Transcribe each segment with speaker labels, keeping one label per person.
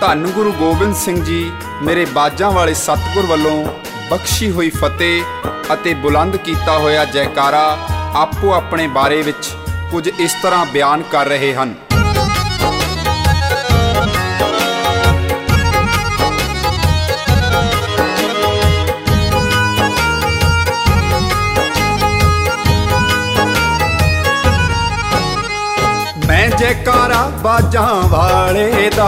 Speaker 1: ਧੰਨ ਗੁਰੂ ਗੋਬਿੰਦ ਸਿੰਘ जी मेरे बाजां वाले सतगुर वालों बख्शी हुई फतेह ਅਤੇ बुलंद किया होया जयकारा आपो अपने बारे विच कुछ इस तरह बयान कर रहे हैं। मैं जयकारा बाजां वाले दा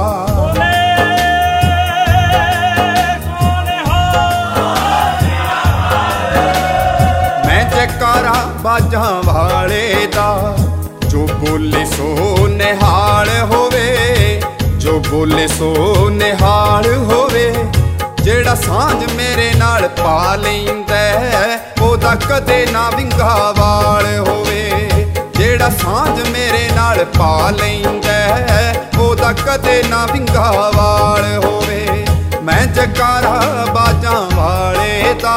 Speaker 1: जयकारा बाजां वाले दा जो बोले सो निहाल होवे, जो बोले सो निहाल होवे, जेड़ा सांझ मेरे नाल पा लैंदा ओदा कदे ना विंगा वाल होवे, जेड़ा सांझ मेरे नाल पा लैंदा ओदा कदे ना विंगा वाल होवे। मैं जयकारा बाजां वाले दा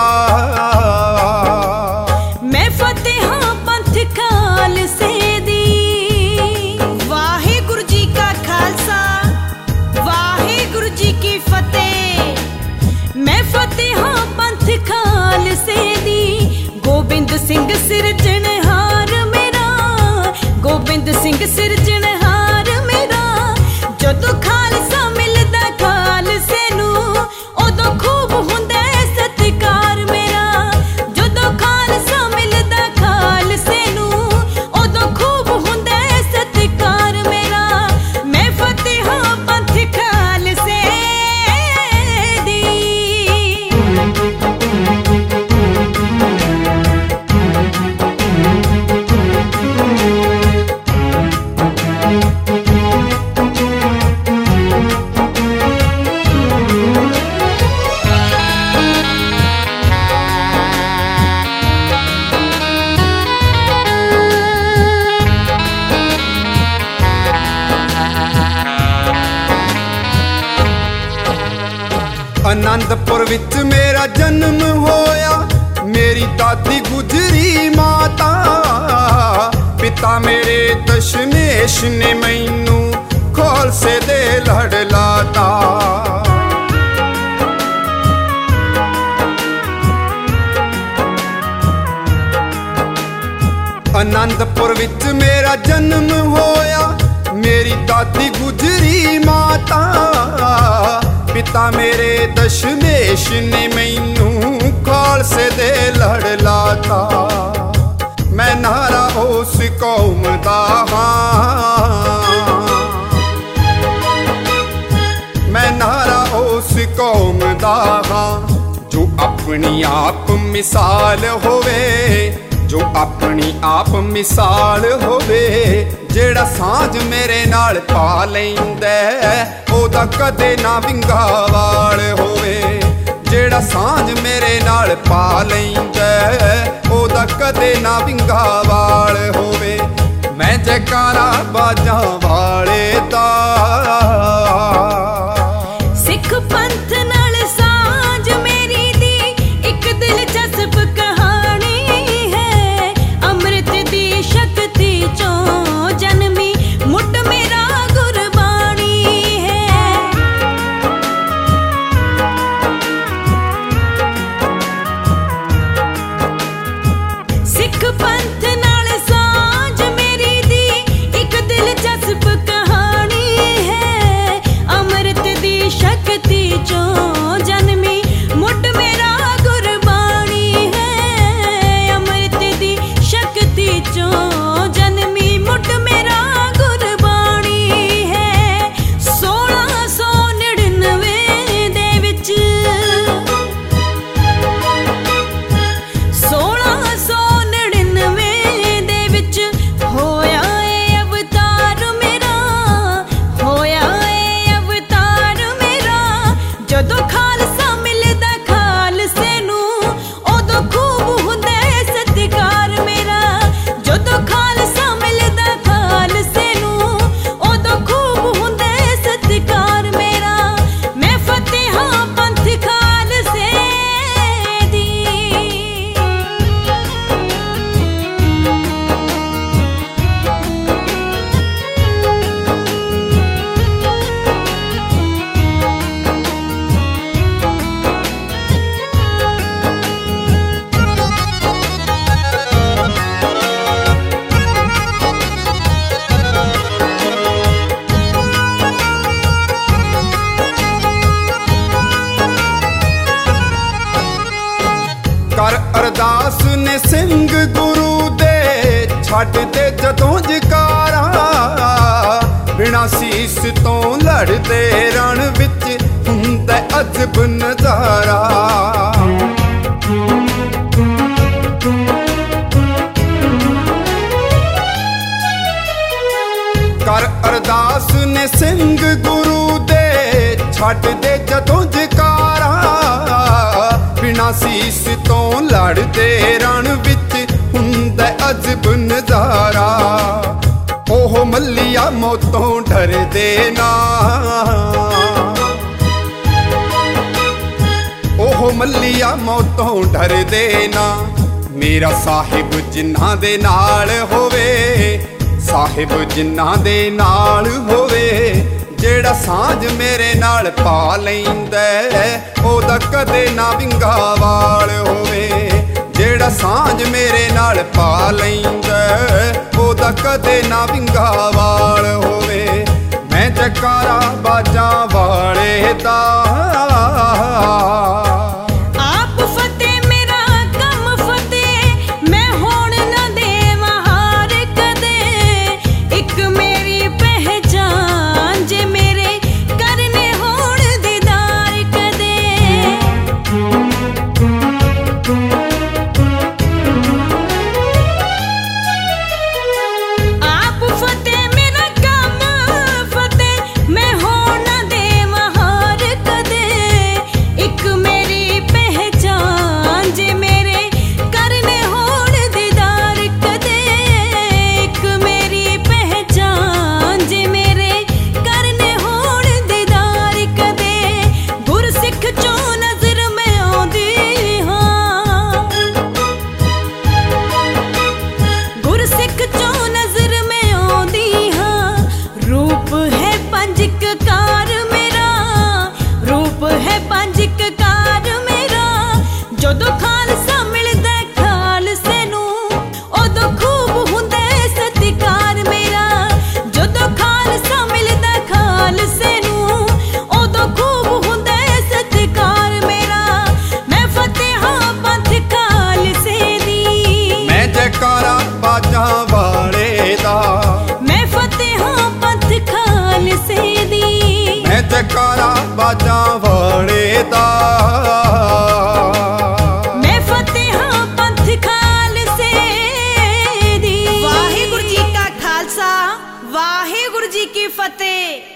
Speaker 2: गोबिंद सिंह सिरजनहार मेरा, गोबिंद सिंह सिरजनहार मेरा, जदों खालसा मिलदा खालसे नूं उदों खूब हुंदा सत्कार मेरा, जदों खालसा मिलदा खालसे नूं उदों खूब हुंदा सत्कार मेरा। मैं फतेहा पंथ खालसे दी।
Speaker 1: आनंदपुर विच मेरा जन्म होया, मेरी दादी गुजरी माता, पिता मेरे दशमेश ने मैनू खालसे दे लड़ लाता। आनंदपुर विच मेरा जन्म होया, मेरी दादी गुजरी माता, पिता मेरे दशमेश ने मैनू खालसे दे लड़ लाता। मैं नारा उस कौम दा हां, मैं नारा उस कौम दा हां, जो अपनी आप मिसाल होवे, जो अपनी आप मिसाल होवे, जेड़ा सांझ मेरे नाल पा लैंदा ओदा कदे ना विंगा वाल होवे, जेड़ा सांझ मेरे नाल पा लैंदा ओदा कदे ना विंगा वाल होवे। मैं जयकारा बाजां वाले दा।
Speaker 2: सिख पंथ नाल सांझ मेरी दी एक दिलचस्प कहानी है, अमृत दी शक्ति चों जन्मी मुट मेरा गुरबाणी है। सिख पंथ नाल सांझ मेरी दी एक दिलचस्प
Speaker 1: ਛੱਡਦੇ ਜਦੋਂ ਜਕਾਰਾ, ਬਿਨਾਂ ਸੀਸ ਤੋਂ ਲੜਦੇ ਰਣ ਵਿੱਚ ਹੁੰਦਾ ਅਜਬ ਨਜ਼ਾਰਾ। ਕਰ ਅਰਦਾਸ ਨੇ ਸਿੰਘ ਗੁਰੂ ਦੇ, ਛੱਡਦੇ ਜਦੋਂ ਜਕਾਰਾ, ਬਿਨਾਂ ਸੀਸ ਤੋਂ ਲੜਦੇ ਰਣ ਵਿੱਚ ਹੁੰਦਾ ਅਜਬ ਨਜ਼ਾਰਾ। ਉਹ ਮੱਲੀਆ ਮੌਤੋਂ ਡਰਦੇ ਨਾ, ਉਹ ਮੱਲੀਆ ਮੌਤੋਂ ਡਰਦੇ ਨਾ। ਮੇਰਾ ਸਾਹਿਬ ਜਿਨ੍ਹਾਂ ਦੇ ਨਾਲ ਹੋਵੇ, ਸਾਹਿਬ ਜਿਨ੍ਹਾਂ ਦੇ ਨਾਲ ਹੋਵੇ, ਜਿਹੜਾ ਸਾਂਝ ਮੇਰੇ ਨਾਲ ਪਾ ਲੈਂਦਾ ਉਹਦਾ ਕਦੇ ਨਾ ਵਿੰਗਾ ਵਾਲ ਹੋਵੇ। ਜਿਹੜਾ ਸਾਂਝ ਮੇਰੇ ਨਾਲ ਪਾ ਲੈਂਦਾ ਉਹਦਾ ਕਦੇ ਨਾ ਵਿੰਗਾ ਵਾਲ ਹੋਵੇ। ਮੈਂ ਜਕਾਰਾ ਬਾਜਾਂ ਵਾਲੇ ਦਾ,
Speaker 2: ਆਪ ਫਤਿਹ ਮੇਰਾ ਕੰਮ ਫਤਿਹ, ਮੈਂ ਹੋਣ ਨਾ ਦੇਵਾਂ ਹਾਰ ਕਦੇ। ਇੱਕ ਮੇਰੀ ਪਹਿਚਾਨ ਜੇ ਮੇਰੇ ਕਰਨੇ ਹੋਣ ਦੀਦਾਰ ਕਦੇ। ਆਪ ਫਤਿਹ ਮੇਰਾ ਕੰਮ ਫਤਿਹ, ਮੈਂ ਹੋਣ ਨਾ ਦੇਵਾਂ ਹਾਰ ਕਦੇ। ਇੱਕ ਮੇਰੀ ਪਹਿਚਾਨ ਜੇ ਮੇਰੇ ਕਰਨੇ ਹੋਣ ਦੀਦਾਰ ਕਦੇ। ਇੱਕ ਮੇਰੀ ਪਹਿਚਾਨ ਜੇ ਮੇਰੇ ਕਰਨੇ ਹੋਣ ਦੀਦਾਰ ਕਦੇ। ਗੁਰਸਿੱਖ ਚੋਂ ਨਜ਼ਰ ਮੈਂ ਆਉਂਦੀ ਹਾਂ, ਗੁਰਸਿੱਖ ਚੋਂ ਨਜ਼ਰ ਮੈਂ ਆਉਂਦੀ ਹਾਂ। ਰੂਪ ਹੈ ਪੰਜ ਕਕਾਰ ਮੇਰਾ, ਰੂਪ ਹੈ ਪੰਜ ਕਕਾਰ ਮੇਰਾ। ਜਦੋਂ ਖਾਲਸਾ ਮਿਲਦਾ ਖਾਲਸੇ ਨੂੰ, ਉਦੋਂ ਖੂਬ ਹੁੰਦਾ ਸਤਿਕਾਰ ਮੇਰਾ। ਜਦੋਂ ਖਾਲਸਾ ਮਿਲਦਾ ਖਾਲਸੇ ਨੂੰ, ਉਦੋਂ ਖੂਬ ਹੁੰਦਾ ਸਤਿਕਾਰ ਮੇਰਾ। ਮੈਂ ਫਤਿਹਾਂ ਪੰਥ ਖਾਲਸੇ ਦੀ,
Speaker 1: ਮੈਂ ਜਕਾਰਾ ਬਾਜਾਂ ਵਾਲੇ ਦਾ।
Speaker 2: ਮੈਂ ਫਤਿਹਾਂ ਪੰਥ ਖਾਲਸੇ ਦੀ,
Speaker 1: ਮੈਂ ਜਕਾਰਾ ਬਾਜਾਂ ਵਾਲੇ ਦਾ।
Speaker 2: ਮੈਂ ਫਤਿਹਾਂ ਪੰਥ ਖਾਲਸੇ ਦੀ। ਵਾਹਿਗੁਰੂ ਜੀ ਕਾ ਖਾਲਸਾ, ਵਾਹਿਗੁਰੂ ਜੀ ਕੀ ਫਤਿਹ।